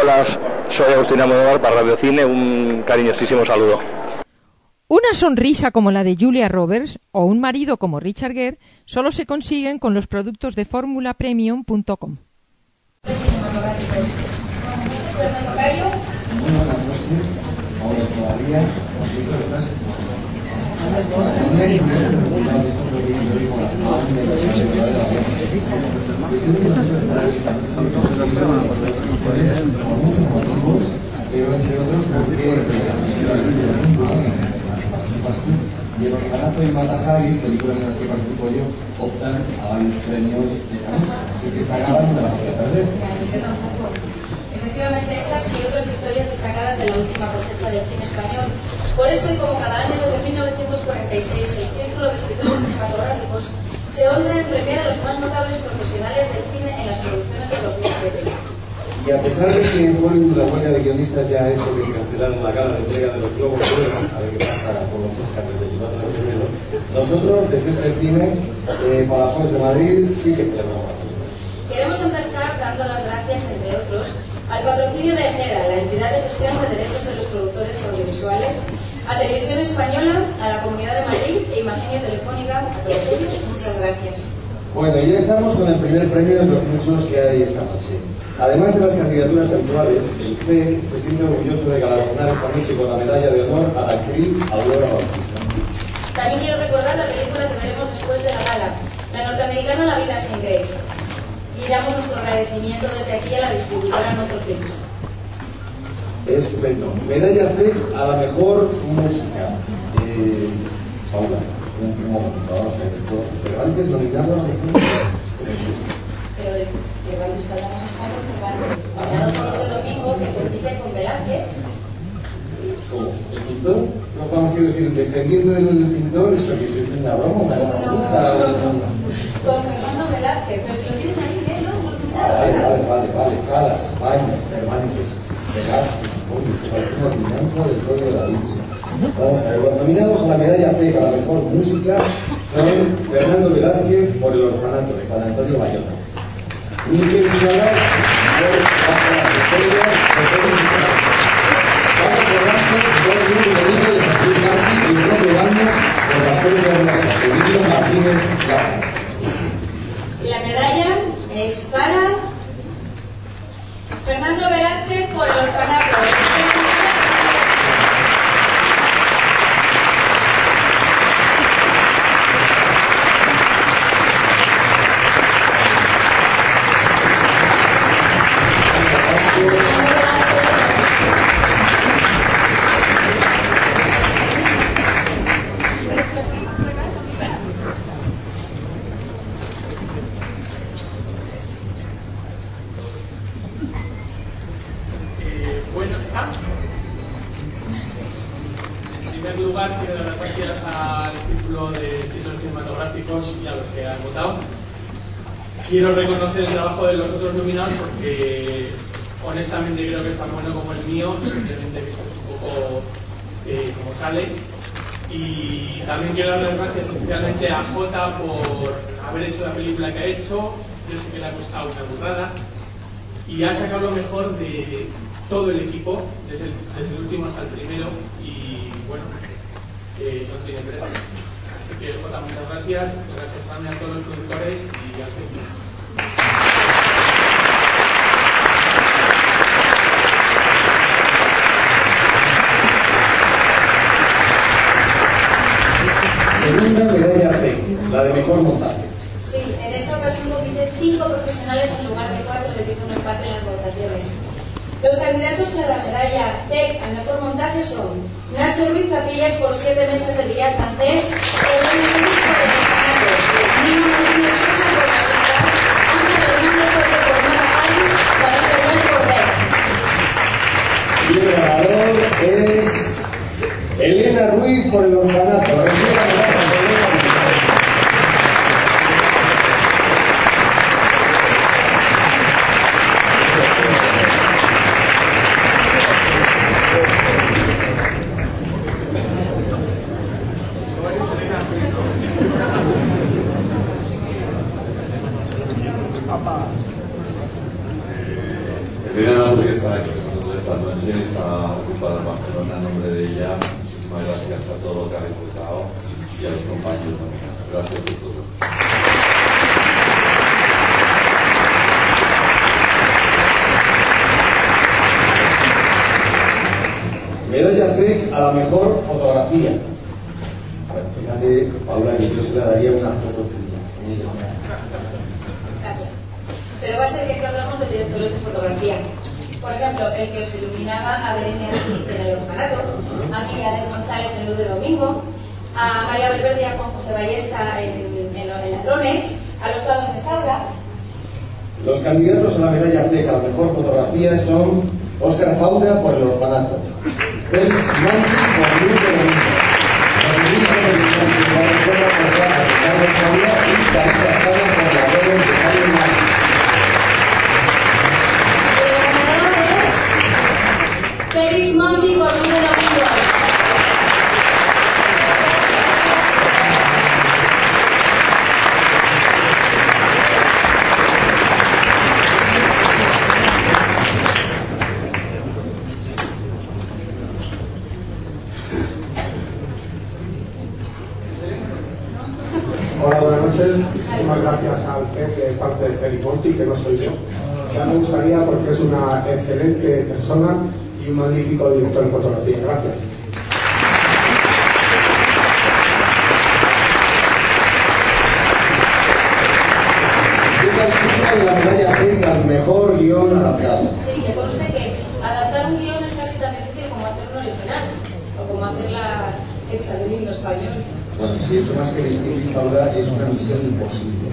Hola, soy Agustín Almodóvar para Radio Cine, un cariñosísimo saludo. Una sonrisa como la de Julia Roberts o un marido como Richard Gere solo se consiguen con los productos de formulapremium.com. Y el orfanato y Mata Hari, películas en las que participo yo, optan a varios premios esta noche. Así que esta gala no me la voy a perder. Yo tampoco. Efectivamente, esas y otras historias destacadas de la última cosecha del cine español. Por eso, y como cada año desde 1946, el Círculo de Escritores Cinematográficos se honra en premiar a los más notables profesionales del cine en las producciones de 2007. Y a pesar de que la huelga de guionistas ya ha hecho que se cancelaron la gala de entrega de los Globos de Oro, a ver qué pasa con los Oscars del 24 de febrero, nosotros desde este cine, Palafox de Madrid, sí que celebramos la fiesta. Queremos empezar dando las gracias, entre otros, al patrocinio de EGERA, la entidad de gestión de derechos de los productores audiovisuales, a Televisión Española, a la Comunidad de Madrid e Imagenio Telefónica, a todos ellos, muchas gracias. Bueno, ya estamos con el primer premio de los muchos que hay esta noche. Además de las candidaturas habituales, el CEC se siente orgulloso de galardonar esta noche con la medalla de honor a la actriz Aurora Bautista. También quiero recordar la película que veremos después de la gala, la norteamericana La vida sin Grace. Y damos nuestro agradecimiento desde aquí a la distribuidora Notro Films. Estupendo. Medalla CEC a la mejor música. Paula, un momento, vamos a ver esto. Cervantes nominado a Pero de Cervantes hablamos español, Cervantes. Hablado por lo de Domingo, que compite con Velázquez. ¿Cómo? ¿El pintor? No, vamos a decir, descendiendo del pintor, ¿eso que es una broma? Con Fernando Velázquez, pero si lo tienes ahí, ¿no? Vale. Salas, Baños, Cervantes, Velázquez. Oye, se parece una adivinanza del rollo de la dicha. Vamos a ver, los nominados a la medalla CEC a la mejor música son Fernando Velázquez por El orfanato, de Juan Antonio Bayona. Miquel Salas por Bajo las estrellas, de Félix Salas. Pablo Corranzo por El mundo bonito de Jesús Martí y Enrique Baños por Las flores de Rosa, de Emilio Martínez Laza. Y la medalla es para Fernando Velázquez por El orfanato. En primer lugar, quiero dar las gracias al Círculo de Escritores Cinematográficos y a los que han votado. Quiero reconocer el trabajo de los otros nominados porque honestamente creo que es tan bueno como el mío, simplemente he visto un poco cómo sale. Y también quiero dar las gracias especialmente a Jota por haber hecho la película que ha hecho. Yo sé que le ha costado una burrada y ha sacado lo mejor de todo el equipo, desde el último hasta el primero, y bueno, eso no tiene precio. Así que Jota, muchas gracias también a todos los productores y al cine. Segunda medalla CEC, la de mejor montaje. Sí, en esta ocasión compiten 5 profesionales en lugar de 4 debido a un empate en las votaciones. Los candidatos a la medalla CEC al mejor montaje son Nacho Ruiz Capillas por 7 meses de billar francés, Elena Ruiz por El orfanato, Nino Martínez Sosa por La soledad, Ángel Hernández Jorge por Mata Harris, David Ayala por Red. Y el ganador es Elena Ruiz por El orfanato. Elena no podía estar aquí. esta noche, está ocupada en Barcelona. En nombre de ella, muchísimas gracias a todos los que habéis votado y a los compañeros. Gracias por todo. Medalla CEC a la mejor fotografía. A ver, fíjate, Paula, que yo se le daría una foto tuya. Gracias. Pero va a ser que aquí hablamos de directores de fotografía. Por ejemplo, el que os iluminaba a Belén en el orfanato, a mí, a Alex González en Luz de Domingo, a María Valverde y a Juan José Ballesta en Ladrones, a los Fados de Saura. Los candidatos a la medalla CEC a la mejor fotografía son Óscar Faura por El orfanato, Félix Mansi por Luz de Domingo, por Carlos Saura y David Casado por Ladrones de Calle Mar. Félix Monti por Luz de Domingo. Hola, buenas noches. Muchísimas gracias al FEC de parte de Félix Monti, que no soy yo. Ya me gustaría porque es una excelente persona y un magnífico director en fotografía. Gracias. Llega el título de la medalla CEC al mejor guión adaptado. Sí, que conste que adaptar un guión es casi tan difícil como hacer un original, o como hacer la letra del himno español. Bueno, si eso más que difícil, Paula, es una misión imposible.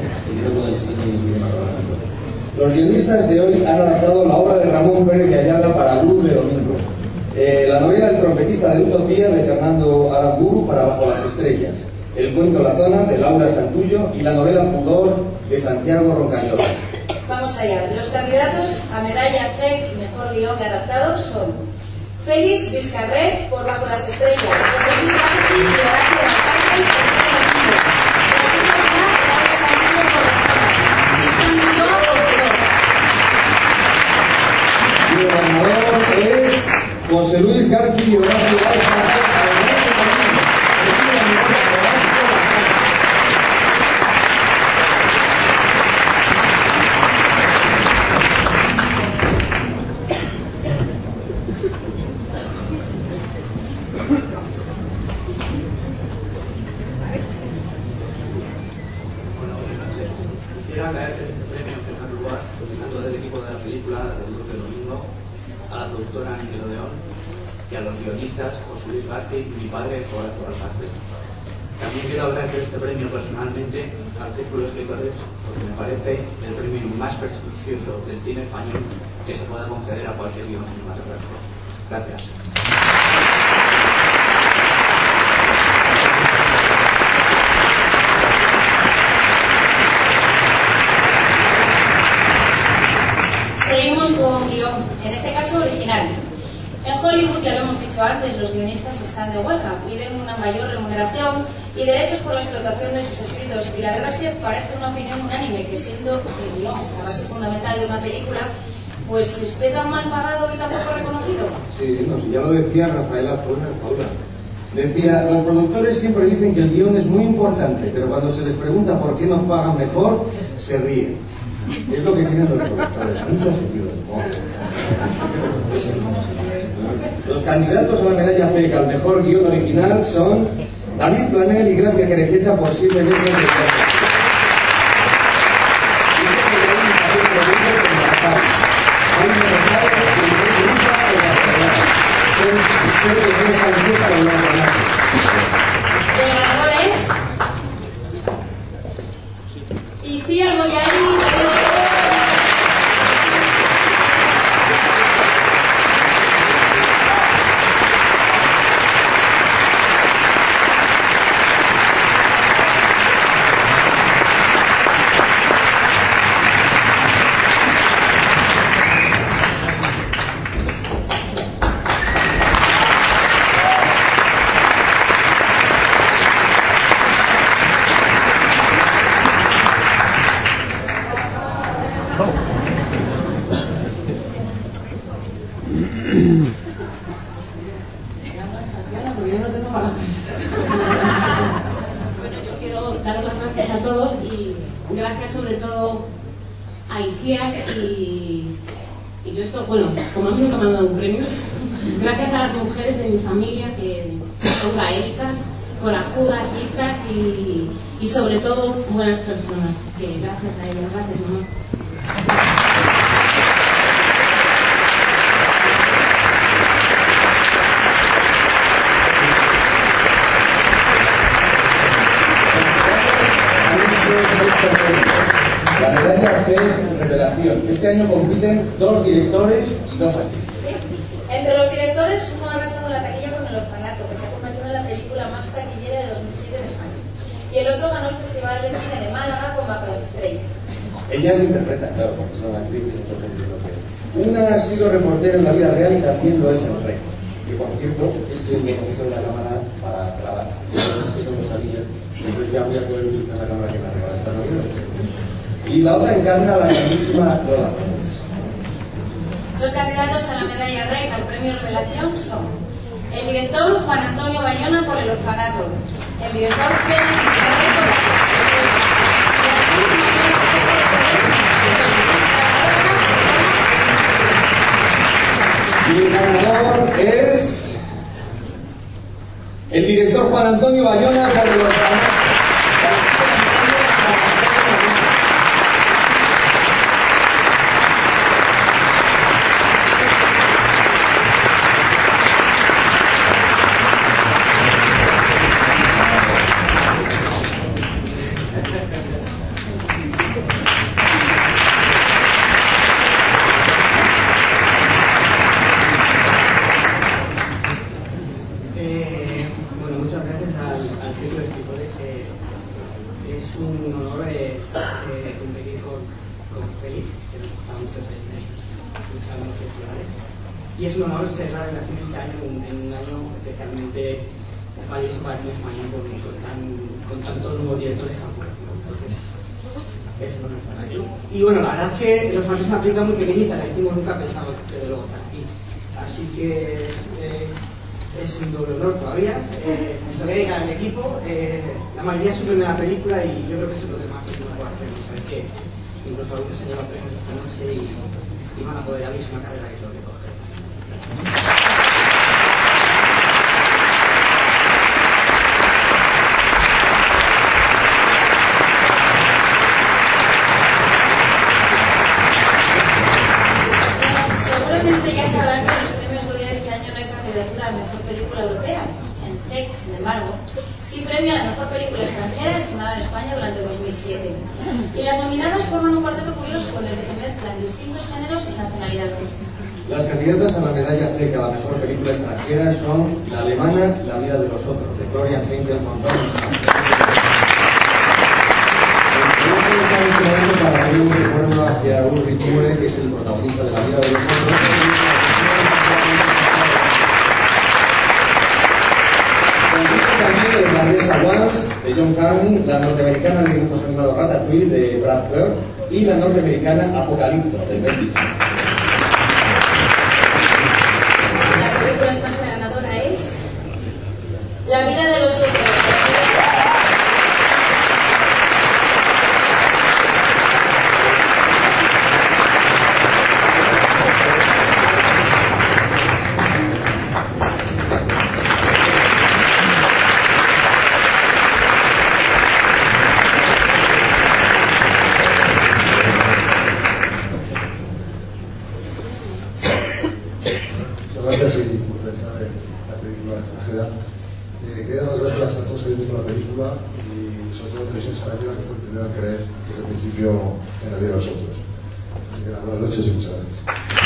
Los guionistas de hoy han adaptado la obra de Ramón Pérez de Ayala para Luz de Domingo, la novela El trompetista de Utopía de Fernando Aramburu para Bajo las estrellas, el cuento La zona de Laura Santullo y la novela Pudor de Santiago Roncayola. Vamos allá. Los candidatos a medalla CEC mejor guión adaptado son Félix Vizcarret por Bajo las estrellas, José Luis García y Horacio Alcántara por Luz de Domingo, David Santillo por La zona, Cristian Murió por Pudor. Y el ganador es José Luis García y Horacio Alcántara. Quisiera agradecer este premio en primer lugar a todo el equipo de la película de Luz de Domingo, a la productora Nickelodeon y a los guionistas José Luis García y mi padre Horacio Alcántara. También quiero agradecer este premio personalmente al Círculo de Escritores porque me parece el premio más prestigioso del cine español que se pueda conceder a cualquier guion cinematográfico. Gracias. Seguimos con guión, en este caso original. En Hollywood, ya lo hemos dicho antes, los guionistas están de huelga, piden una mayor remuneración y derechos por la explotación de sus escritos. Y la verdad es que parece una opinión unánime que siendo el guión la base fundamental de una película, pues esté tan mal pagado y tan poco reconocido. Sí, no, si ya lo decía Rafael Azcona, Paula. Decía, los productores siempre dicen que el guión es muy importante, pero cuando se les pregunta por qué nos pagan mejor, se ríen. Es lo que tienen los productores, mucho sentido del humor. Los candidatos a la medalla CEC al mejor guión original son David Planel y Gracia Querejeta por 7 meses de cárcel. El ganador es Iciar Mollarín y David Querejeta. Porque yo no tengo palabras. Bueno, yo quiero daros las gracias a todos y gracias sobre todo a ICIAC y yo esto, bueno, como a mí nunca me han dado un premio, gracias a las mujeres de mi familia que son gaélicas, corajudas, listas y sobre todo buenas personas, que gracias a ellas, gracias mamá. La medalla de revelación. Este año compiten 2 directores y 2 actrices. Sí. Entre los directores, uno ha arrasado la taquilla con El Orfanato, que se ha convertido en la película más taquillera de 2007 en España. Y el otro ganó el Festival de Cine de Málaga con Bajo las Estrellas. Ellas interpretan, claro, porque son actrices. Una ha sido reportera en la vida real y también lo es en Rey. Que por cierto es el momento de la cámara para grabar. Es que no lo sabía, entonces ya voy a poder utilizar la cámara que me ha regalado esta noche. Y la otra encarna a la grandísima Lola Flores. Los candidatos a la medalla Rey al premio Revelación son el director Juan Antonio Bayona por El Orfanato, el director Félix Iscarret por Bajo las Estrellas, la actriz Manuel Teresa de Correa y el ganador es el director Juan Antonio Bayona por El Orfanato. Y es un honor ser la revelación este año, en un año especialmente valioso para el cine español con tantos nuevos directores tan fuertes. Entonces, es un honor estar aquí. Y bueno, la verdad es que Los Orfanatos es una película muy pequeñita, la hicimos nunca pensamos que de luego estar aquí. Así que es un doble honor todavía. Se lo voy a dedicar al equipo. La mayoría es su primera película y yo creo que eso es lo que más uno puede hacer. Saber que incluso algunos se llevan premios esta noche y van a poder abrirse una carrera que tengo que coger. Seguramente ya sabrán que en los premios Goya de este año no hay candidatura a la mejor película europea. En CEC, sin embargo, sí premia a la mejor película extranjera estrenada en España durante 2007. Y las nominadas forman un cuarteto curioso con el que se mezclan distintos géneros y nacionalidades. Las candidatas a la medalla CEC a la mejor película extranjera son la alemana La vida de los otros, de Florian Henkel von Dornstein. Para hacer un recuerdo hacia Ulrich Mühe, que es el protagonista de La vida de los otros. También de Irlandesa Once, de John Carney, la norteamericana de dibujos animados Ratatouille, de Brad Bird, y la norteamericana Apocalipto, de Mel Gibson. La película extranjera ganadora es La vida de los otros. Gracias por pensar en la película extranjera. Quería dar las gracias a todos que habéis visto la película y sobre todo a Televisión Española, que fue el primero en creer desde el principio en La vida de los otros. Así que buenas noches y muchas gracias.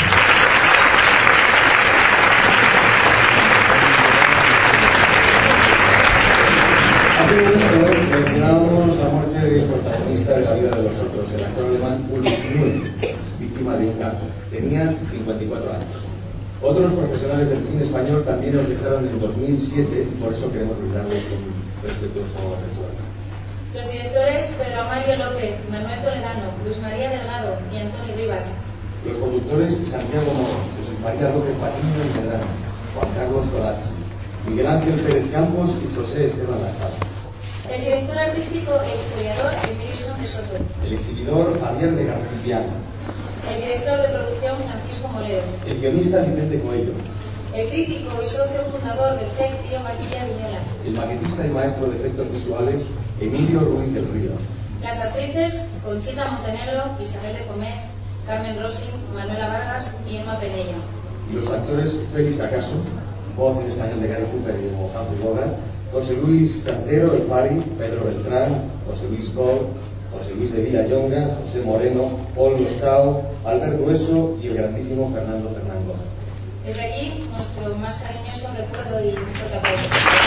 Hace un momento mencionábamos la muerte del protagonista de La vida de los otros, el actor alemán Ulrich Mühe, víctima de un cáncer. Tenía 54 años. Otros profesionales del cine español también nos dejaron en 2007 y por eso queremos brindarles un respetuoso recuerdo. Los directores Pedro Amalio López, Manuel Toledano, Luis María Delgado y Antoni Rivas. Los conductores Santiago Moro, José María López Patiño y Medrano, Juan Carlos Colazzi, Miguel Ángel Pérez Campos y José Esteban Lasal. El director artístico e historiador Emilio de Soto. El exhibidor Javier de García. El director de producción Francisco Molero. El guionista Vicente Coello. El crítico y socio fundador del CEC Pío Martilla Viñolas. El maquetista y maestro de efectos visuales Emilio Ruiz del Río. Las actrices Conchita Montenegro, Isabel de Comés, Carmen Rossi, Manuela Vargas y Emma Penella. Y los actores Félix Acaso, voz en español de Gary Cooper y de Humphrey Bogart, José Luis Cantero, El Fari, Pedro Beltrán, José Luis Cole, José Luis de Villayonga, José Moreno, Paul Lostau, Albert Hueso y el grandísimo Fernando Fernando. Desde aquí, nuestro más cariñoso recuerdo y un fuerte apoyo.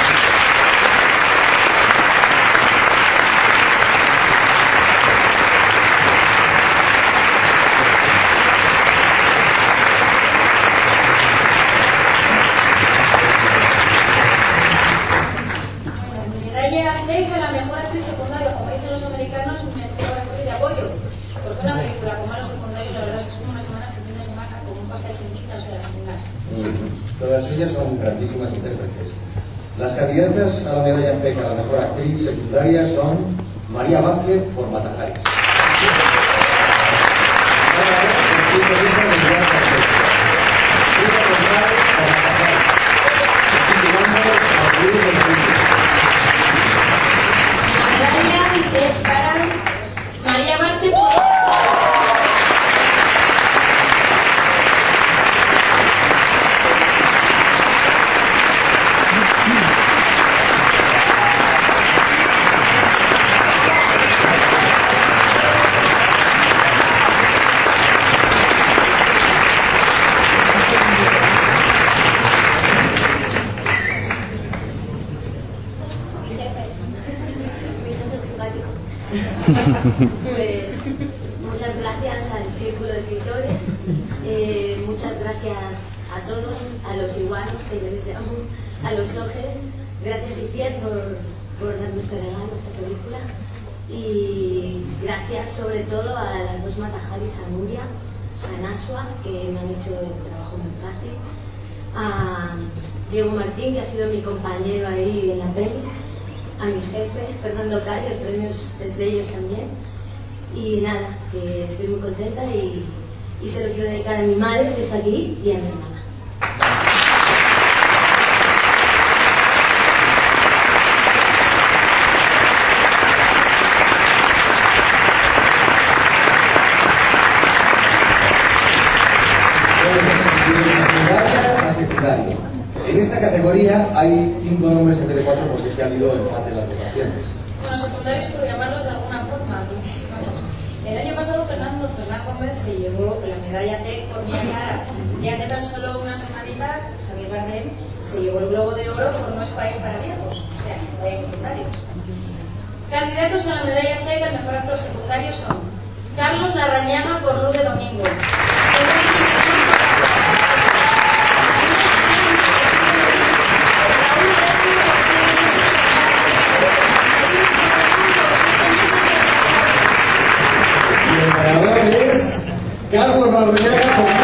Todas ellas son grandísimas intérpretes. Las candidatas a la medalla FEC a la mejor actriz secundaria son María Vázquez por Matajares, La medalla es para María Vázquez por Pues muchas gracias al Círculo de Escritores, muchas gracias a todos, a los iguanos, que yo les llamo, a los ojes. Gracias, Iciar, por darme este regalo, esta película. Y gracias sobre todo a las dos Matajaris, a Nuria, a Nasua, que me han hecho el trabajo muy fácil, a Diego Martín, que ha sido mi compañero ahí en la peli, a mi jefe, Fernando Cayo, el premio es de ellos también. Y nada, que estoy muy contenta y se lo quiero dedicar a mi madre, que está aquí, y a mi hermana. En esta categoría hay 5 nombres en TV4 porque es que ha habido empate en las votaciones. Bueno, secundarios por llamarlos de alguna forma, porque, vamos, el año pasado Fernán Gómez se llevó la medalla TEC por Mia Sara y hace tan solo una semanita Javier Bardem se llevó el Globo de Oro por No es País para Viejos, o sea, medallas secundarios. Candidatos a la medalla TEC al mejor actor secundario son Carlos Larrañaga por Luz de Domingo, Y el ganador es Carlos Larrañaga por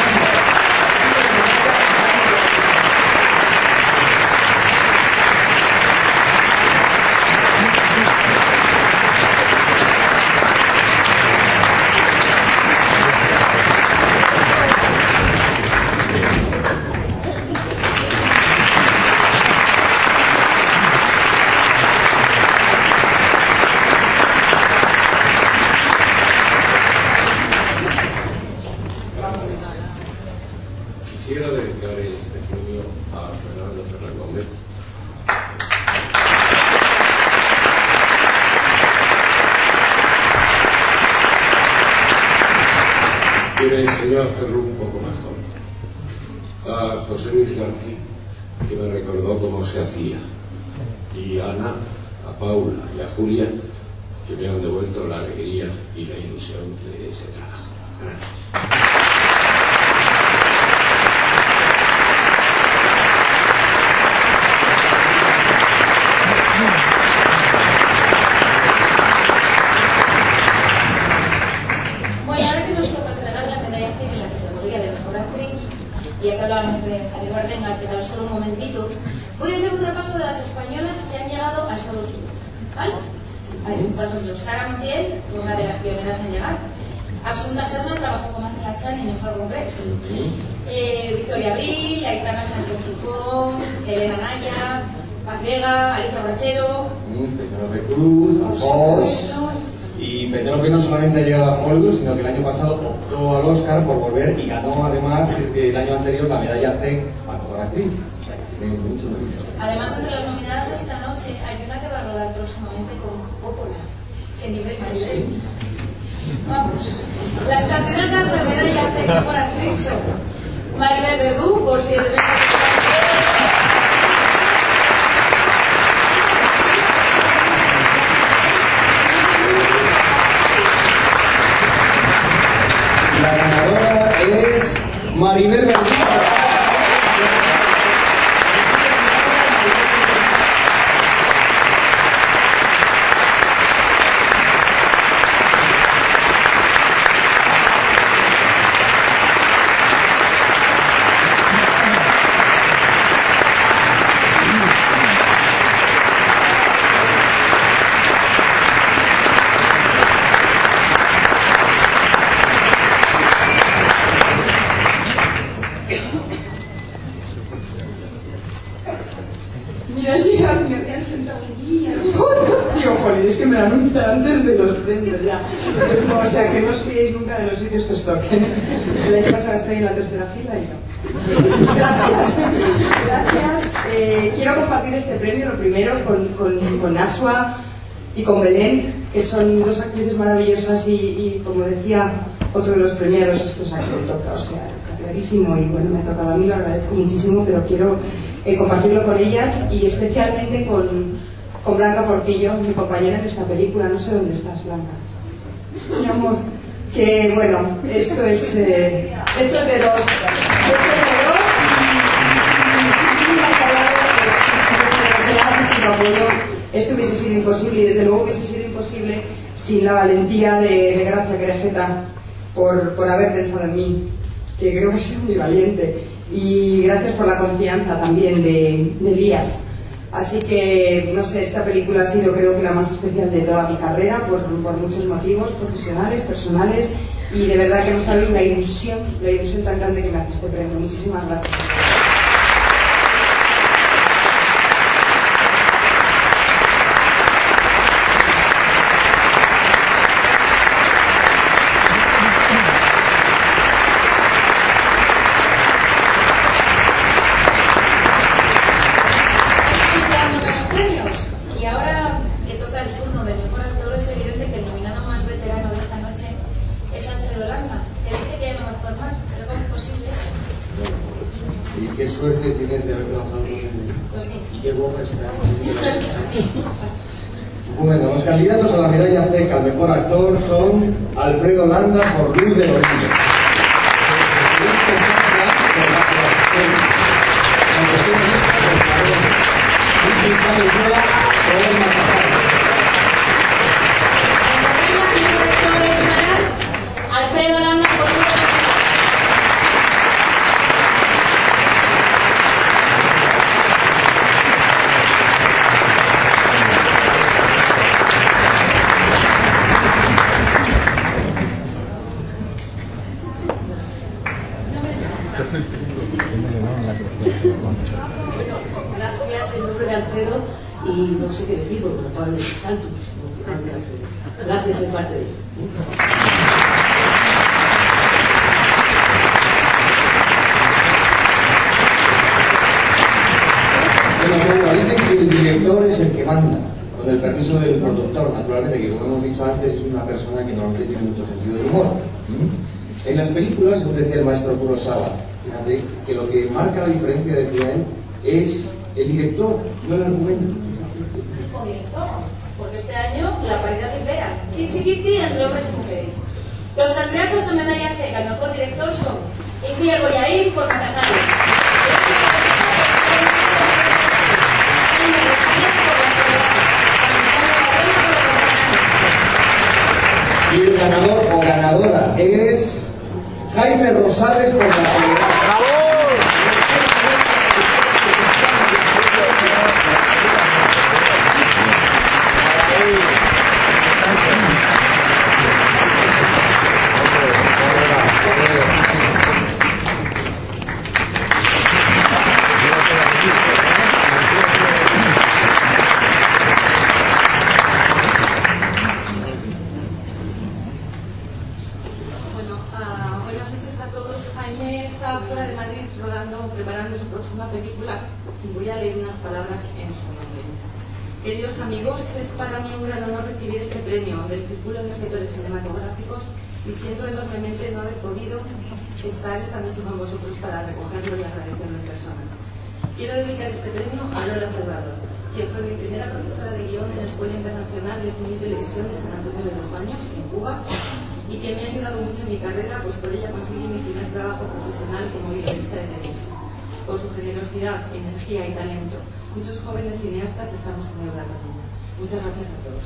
Quisiera dedicar este premio a Fernando Fernán Gómez. Que me enseñó a hacerlo un poco mejor. A José Luis García, que me recordó cómo se hacía. Y a Ana, a Paula y a Julia, que me han devuelto la alegría y la ilusión de ese trabajo. Gracias. Bueno, ahora que nos toca entregar la medalla civil en la categoría de mejor actriz, que hablábamos de Javier Bardem, hace tan solo un momentito, voy a hacer un repaso de las españolas que han llegado a Estados Unidos, ¿vale? A ver, por ejemplo, Sara Montiel fue una de las pioneras en llegar. Absunda Serna trabajó con Ángela Channing en Fargo Brex. Victoria Abril, Aitana Sánchez Gijón, Elena Naya, Paz Vega, Alicia Brachero, Penélope Cruz, Alfonso. Y Penélope no solamente ha llegado a Hollywood, sino que el año pasado optó al Oscar por volver y ganó además el año anterior la medalla C a mejor actriz. O sea, que tiene mucho mérito. Además, entre las nominadas de esta noche hay una que va a rodar próximamente con Coppola, que nivel Maribel. Vamos, las candidatas a medalla C mejor actriz son Maribel Verdú por 7 meses. La ganadora es Maribel Verdú. Mira, llega, me habían sentado allí al fondo. Digo, joder, es que me lo anuncian antes de los premios ya. O sea, que no os fiéis nunca de los sitios que os toquen. El año pasado estoy en la tercera fila y no. Gracias. Gracias. Quiero compartir este premio, lo primero, con Asua y con Belén, que son dos actrices maravillosas y como decía otro de los premiados, esto es a quien le toca, o sea, está clarísimo y bueno, me ha tocado a mí, lo agradezco muchísimo, pero quiero compartirlo con ellas y especialmente con Blanca Portillo, mi compañera en esta película. No sé dónde estás, Blanca. Mi amor, que bueno, esto es de dos. Esto es de dos y sin tu apoyo esto hubiese sido imposible y desde luego hubiese sido imposible sin la valentía de Gracia Querejeta por haber pensado en mí, que creo que ha sido muy valiente. Y gracias por la confianza también de Elías. Así que, no sé, esta película ha sido creo que la más especial de toda mi carrera por muchos motivos profesionales, personales, y de verdad que no sabéis la ilusión tan grande que me hace este premio. Muchísimas gracias. Qué suerte tienes de haber trabajado con él. Pues sí. Y qué guapa está. Bueno, los candidatos a la medalla C al mejor actor son Alfredo Landa por Luz de Lorenzo. Alfredo Landa por Luz de Lorenzo. Gracias en nombre de Alfredo y no sé qué decir porque me acaban de decir Santos. Gracias de parte de él. Bueno, dicen que el director es el que manda, con el permiso del productor, naturalmente, que como hemos dicho antes es una persona que normalmente tiene mucho sentido del humor. En las películas, según decía el maestro Kurosawa, fíjate que lo que marca la diferencia, decía él, es el director, no el argumento. O director, porque este año la paridad impera, 50-50 entre hombres y mujeres. Los candidatos a medalla C al mejor director son Iciar Boyaín por Matajares, Jaime Rosales por La Soledad, Juan Antonio Bayona por El Orfanato. Y el ganador o ganadora es Jaime Rosales por La Soledad. ¡Bravo! preparando su próxima película y voy a leer unas palabras en su nombre. Queridos amigos, es para mí un gran honor recibir este premio del Círculo de Escritores Cinematográficos y siento enormemente no haber podido estar esta noche con vosotros para recogerlo y agradecerlo en persona. Quiero dedicar este premio a Lola Salvador, quien fue mi primera profesora de guión en la Escuela Internacional de Cine y Televisión de San Antonio de los Baños, en Cuba, y que me ha ayudado mucho en mi carrera, pues por ella conseguí mi primer trabajo profesional como guionista de televisión. Por su generosidad, energía y talento, muchos jóvenes cineastas estamos en deuda con ella. Muchas gracias a todos.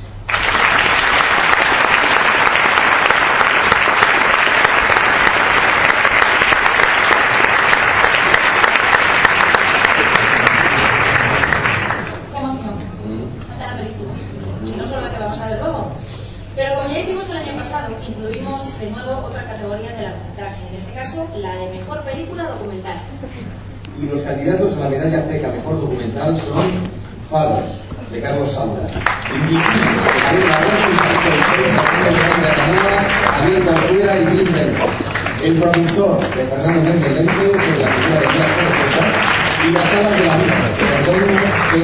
Pero como ya hicimos el año pasado, incluimos de nuevo otra categoría de largometraje, en este caso la de Mejor Película Documental. Y los candidatos a la medalla CEC a Mejor Documental son Fados, de Carlos Saura, Invisibles, de Javier Barroso y Santo del Sol, de Javier Corcuera y Bill Mendes, El Productor, de Fernando Méndez Lente, sobre la figura de Díaz Pérez, y Las Alas de la Vida, de Antonio P.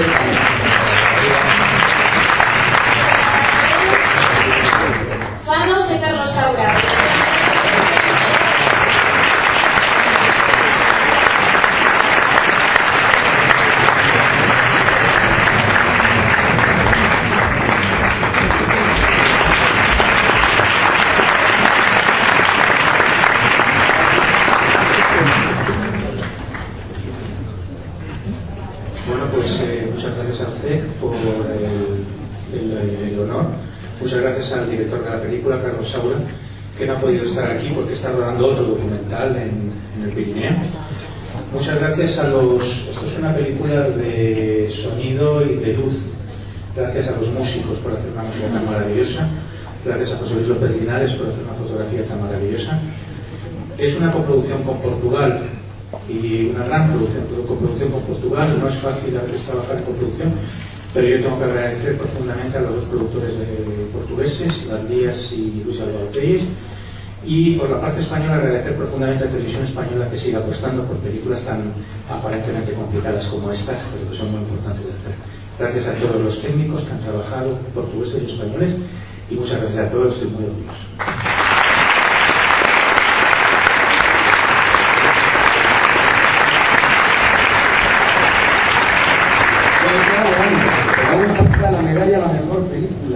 Fados, de Carlos Saura. Bueno, pues muchas gracias al CEC por el honor. Muchas gracias al director de la película, Carlos Saura, que no ha podido estar aquí porque está rodando otro documental en el Pirineo. Muchas gracias a los... Esto es una película de sonido y de luz. Gracias a los músicos por hacer una música tan maravillosa. Gracias a José Luis López Linares por hacer una fotografía tan maravillosa. Es una coproducción con Portugal y una gran coproducción con Portugal. No es fácil a veces trabajar en coproducción, pero yo tengo que agradecer profundamente a los dos productores portugueses, Iván Díaz y Luis Álvaro Pérez, y por la parte española agradecer profundamente a Televisión Española que siga apostando por películas tan aparentemente complicadas como estas, pero que son muy importantes de hacer. Gracias a todos los técnicos que han trabajado, portugueses y españoles, y muchas gracias a todos, estoy muy orgulloso. La medalla a la mejor película.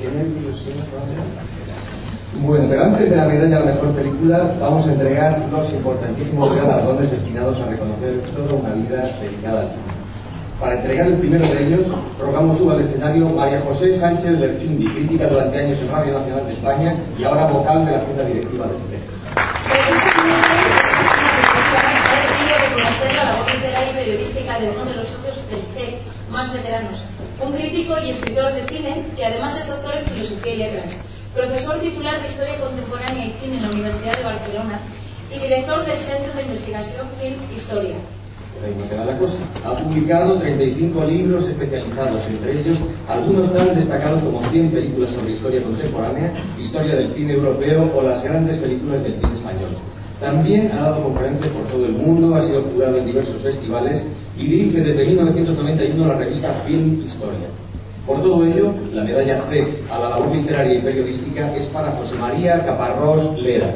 Bueno, pero antes de la medalla a la mejor película vamos a entregar los importantísimos galardones destinados a reconocer toda una vida dedicada al cine. Para entregar el primero de ellos, rogamos suba al escenario María José Sánchez Lerchundi, crítica durante años en Radio Nacional de España y ahora vocal de la Junta Directiva del CEC. Ha decidido reconocer la labor literaria y periodística de uno de los socios del CEC más veteranos, un crítico y escritor de cine que además es doctor en Filosofía y Letras, profesor titular de Historia Contemporánea y Cine en la Universidad de Barcelona y director del Centro de Investigación Film Historia. Pero ahí no queda la cosa. Ha publicado 35 libros especializados, entre ellos algunos tan destacados como 100 películas sobre historia contemporánea, historia del cine europeo o las grandes películas del cine español. También ha dado conferencias por todo el mundo, ha sido jurado en diversos festivales y dirige desde 1991 la revista Film Historia. Por todo ello, la medalla C a la labor literaria y periodística es para José María Caparrós Lera.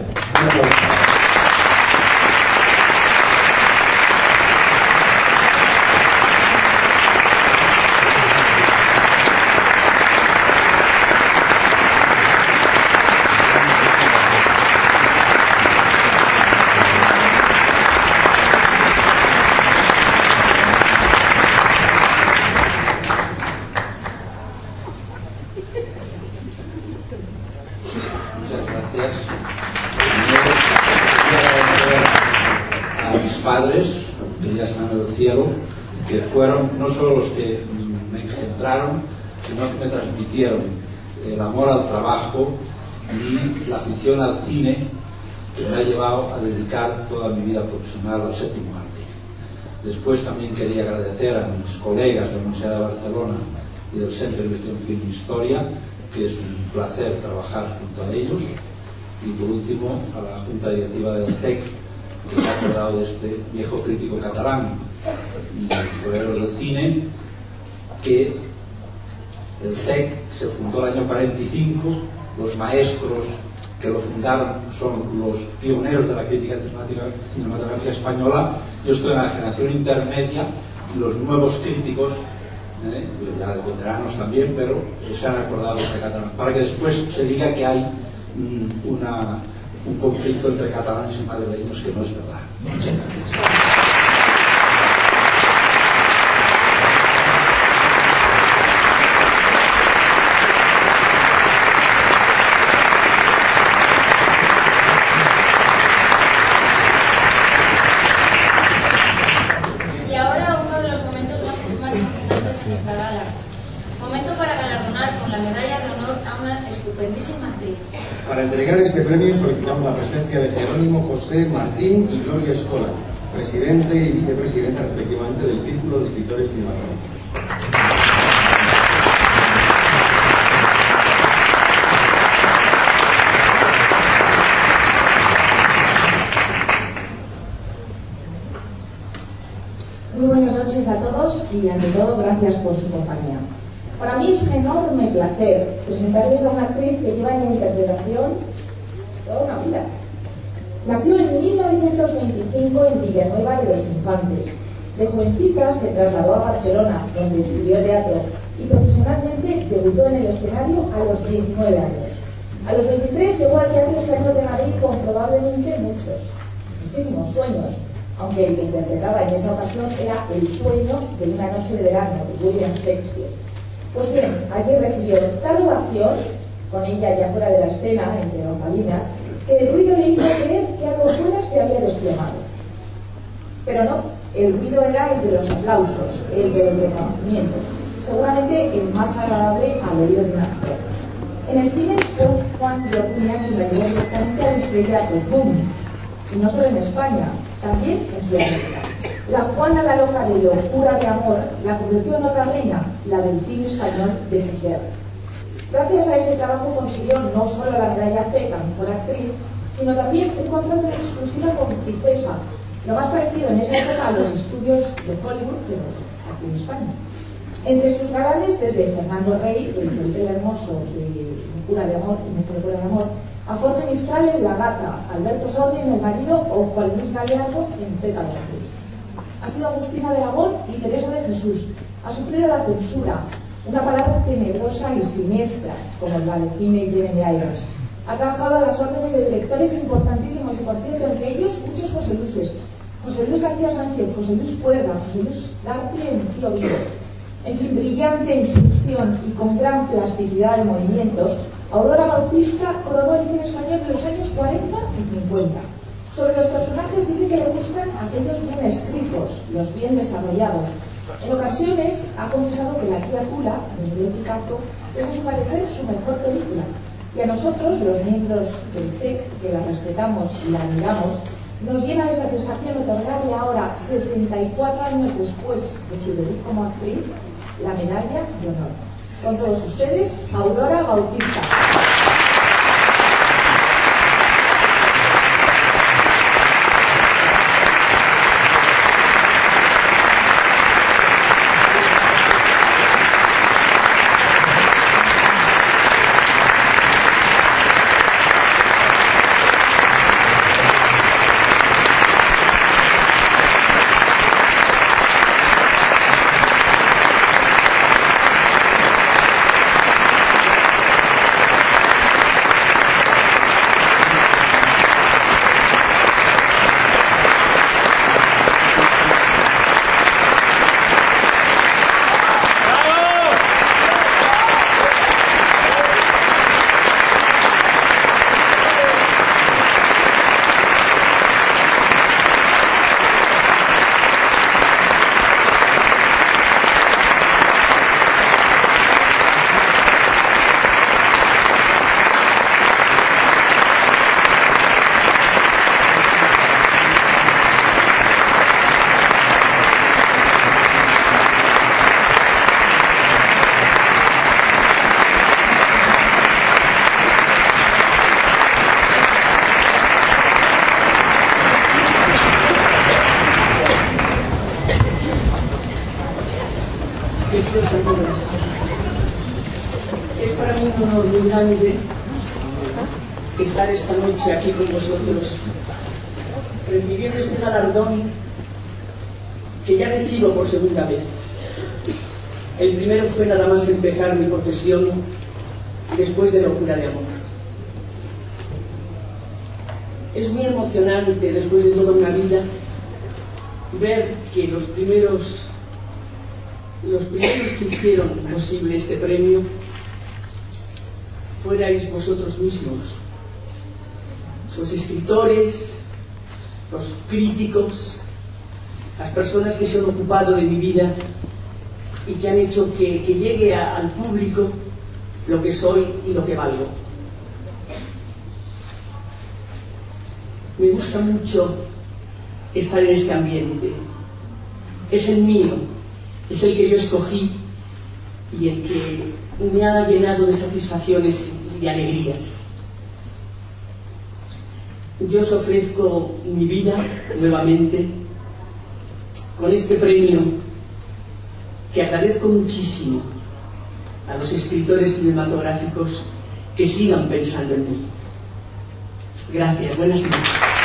Padres, que ya están en el cielo, que fueron no solo los que me engendraron, sino que me transmitieron el amor al trabajo y la afición al cine, que me ha llevado a dedicar toda mi vida profesional al séptimo arte. Después también quería agradecer a mis colegas de la Universidad de Barcelona y del Centro de Investigación Film Historia, que es un placer trabajar junto a ellos, y por último a la Junta Directiva del CEC, que me ha acordado de este viejo crítico catalán y florero del cine, que el CEC se fundó el año 45, los maestros que lo fundaron son los pioneros de la crítica cinematográfica española. Yo estoy en la generación intermedia y los nuevos críticos, ya de veteranos también, pero se han acordado de este catalán, para que después se diga que hay un conflicto entre catalanes y madrileños, que no es verdad. Muchas gracias. Y ahora uno de los momentos más emocionantes de nuestra gala. Momento para galardonar con la medalla de honor a una estupendísima actriz. Para entregar este premio solicitamos la presencia de Jerónimo José Martín y Gloria Escola, presidente y vicepresidenta respectivamente del Círculo de Escritores Cinematográficos. Muy buenas noches a todos y ante todo gracias por su compañía. Para mí es un enorme placer presentarles a una actriz que lleva en la interpretación toda una vida. Nació en 1925 en Villanueva de los Infantes. De jovencita se trasladó a Barcelona, donde estudió teatro, y profesionalmente debutó en el escenario a los 19 años. A los 23 llegó al Teatro Español de Madrid con probablemente muchísimos sueños, aunque el que interpretaba en esa ocasión era El sueño de una noche de verano, de William Shakespeare. Pues bien, allí recibió tal ovación, con ella ya fuera de la escena, entre bambalinas, que el ruido le hizo creer que algo fuera se había desplomado. Pero no, el ruido era el de los aplausos, el del reconocimiento, seguramente el más agradable al oído de un actor. En el cine fue Juan de Ocuña quien la llevó directamente al estrellato, ¡boom! Y no solo en España, también en Sudamérica. La Juana la loca de Locura de amor la convirtió en otra reina, la del cine español de posguerra. Gracias a ese trabajo consiguió no solo la medalla C a mejor actriz, sino también un contrato en exclusiva con Cifesa, lo más parecido en esa época a los estudios de Hollywood, pero aquí en España. Entre sus galanes, desde Fernando Rey, el Felipe Hermoso de Locura de amor, en esta Locura de amor, a Jorge Mistral en La Gata, Alberto Sordi en El marido o Juan Luis Galeano en Pétalo Azul. Ha sido Agustina de Aragón y Teresa de Jesús. Ha sufrido la censura, una palabra tenebrosa y siniestra, como la define Jeremy Irons. Ha trabajado a las órdenes de directores importantísimos y, por cierto, entre ellos muchos José Luises. José Luis García Sánchez, José Luis Cuerda, José Luis García en Tío Vivo. En fin, brillante en su dicción y con gran plasticidad de movimientos, Aurora Bautista coronó el cine español de los años 40 y 50. Sobre los personajes dice que le gustan aquellos bien escritos, los bien desarrollados. En ocasiones ha confesado que La tía Tula, de Miguel Picazo, es a su parecer su mejor película. Y a nosotros, los miembros del CEC, que la respetamos y la admiramos, nos llena de satisfacción otorgarle ahora, 64 años después de su debut como actriz, la medalla de honor. Con todos ustedes, Aurora Bautista. Queridos amigos, es para mí un honor muy grande estar esta noche aquí con vosotros, recibiendo este galardón que ya recibo por segunda vez. El primero fue nada más empezar mi profesión después de Locura de Amor. Es muy emocionante, después de toda una vida, ver que los primeros que hicieron posible este premio fuerais vosotros mismos, los escritores, los críticos, las personas que se han ocupado de mi vida y que han hecho que llegue al público lo que soy y lo que valgo. Me gusta mucho estar en este ambiente. Es el mío, es el que yo escogí y el que me ha llenado de satisfacciones y de alegrías. Yo os ofrezco mi vida nuevamente con este premio que agradezco muchísimo a los escritores cinematográficos que sigan pensando en mí. Gracias, buenas noches.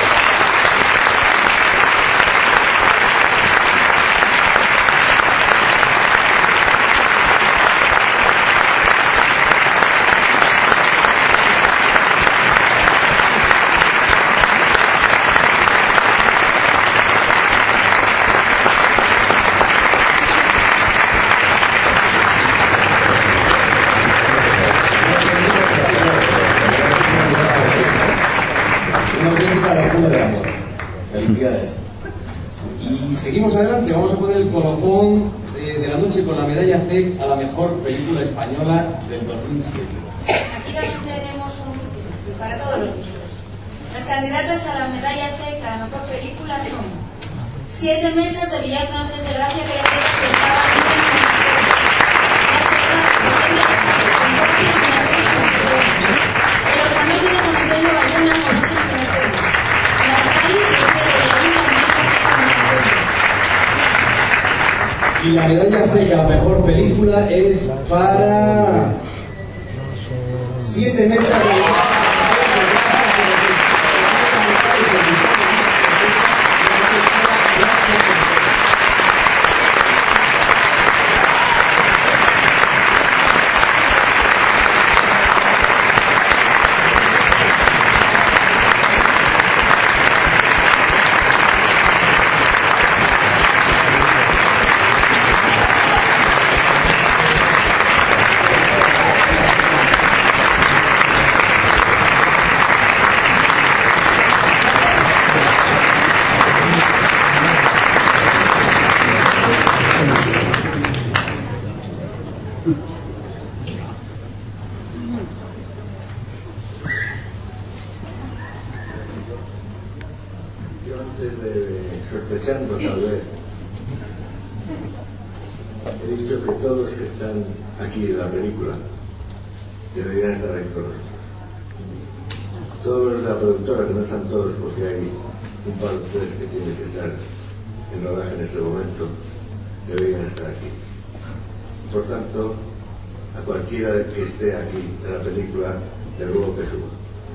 Seguimos adelante, vamos a poner el colofón de la noche con la medalla CEC a la mejor película española del 2007. Aquí también tenemos un para todos los gustos. Las candidatas a la medalla CEC a la mejor película son 7 mesas de Villar Conoces de Gracia que aceptaban 9 nominaciones. La Soledad de Gemma Casales con 4 nominaciones constitucionales. El Orfanato de Juan Antonio Bayona con 8 nominaciones. La Natali Cercero y Aín también con 8 nominaciones. Y la medalla CEC a mejor película es para 7 mesas de sospechando tal vez, he dicho que todos los que están aquí en la película deberían estar aquí con nosotros. Todos los de la productora, que no están todos porque hay un par de ustedes que tienen que estar en rodaje en este momento, deberían estar aquí. Por tanto, a cualquiera que esté aquí en la película, de luego que suba.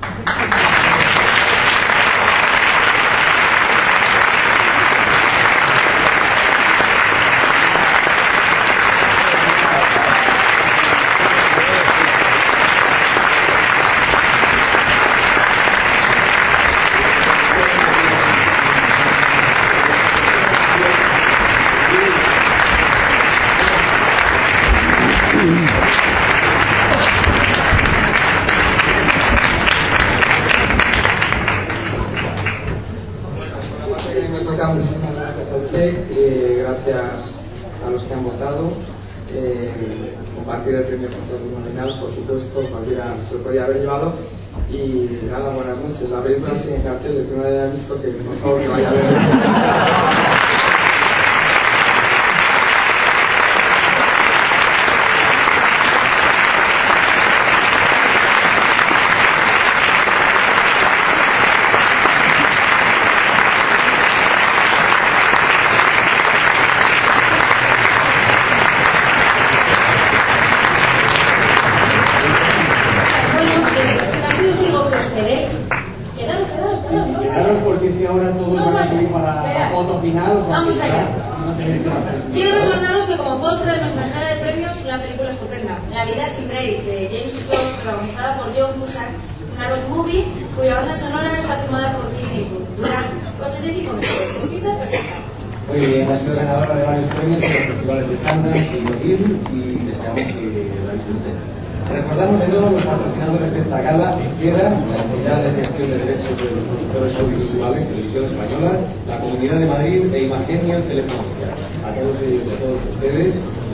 Gracias al CEC, gracias a los que han votado, compartir el premio con todo el nominal, por supuesto, cualquiera se lo podía haber llevado. Y nada, buenas noches. La película sigue en cartel, el que no la haya visto, que por favor que vaya a ver. allá. Quiero recordaros que como postre de nuestra entrega de premios, una película estupenda, La vida sin Grace, de James Stokes, protagonizada por John Cusack, una road movie cuya banda sonora está firmada por Clint Eastwood. Dura 85 minutos, poquita, perfecta. Muy bien, ha sido ganadora de varios premios en los festivales de Sundance y Deauville y deseamos que la disfruten. Recordamos de nuevo los patrocinadores de esta gala: Queda, la Entidad de Gestión de Derechos de los Productores Audiovisuales, Televisión Española, la Comunidad de Madrid e Imagenio Telefónica. A todos ellos y a todos ustedes,